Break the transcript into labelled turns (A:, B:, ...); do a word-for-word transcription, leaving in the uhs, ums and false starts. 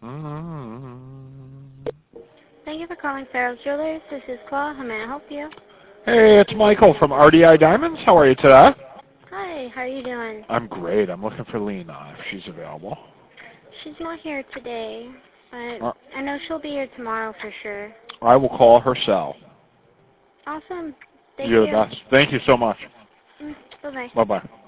A: Thank you for calling Farrell's Jewelers. This is Claude. How may I help you?
B: Hey, it's Michael from R D I Diamonds. How are you today?
A: Hi, how are you doing?
B: I'm great. I'm looking for Lena if she's available.
A: She's not here today, but
B: Uh,
A: I know she'll be here tomorrow for sure.
B: I will call her cell.
A: Awesome. Thank
B: You're
A: you.
B: the best. Thank you so much.
A: Mm, bye-bye.
B: Bye-bye.